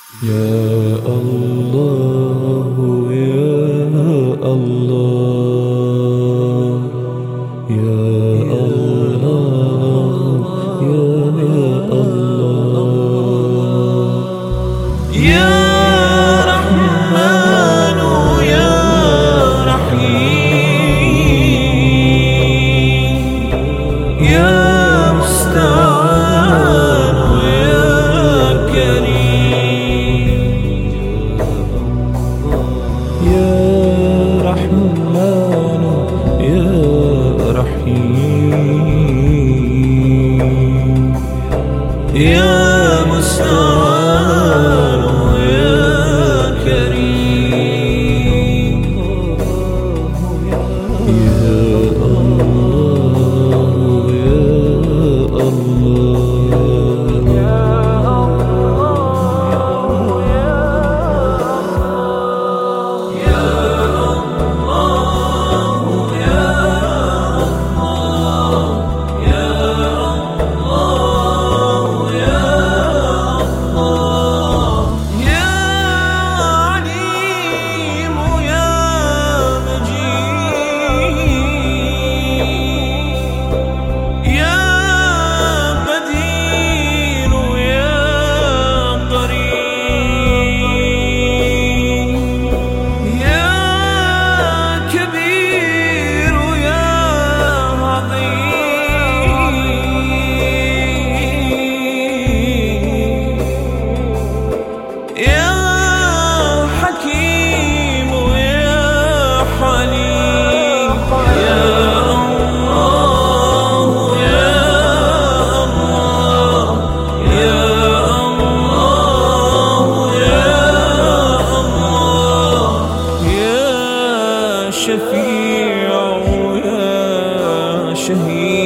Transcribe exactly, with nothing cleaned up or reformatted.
يا الله يا الله يا الله يا الله يا رحمن يا رحيم يا مستعان يا كريم يا رحمن يا رحيم يا مستعان يا كريم يا الله يا شفيع يا شهيد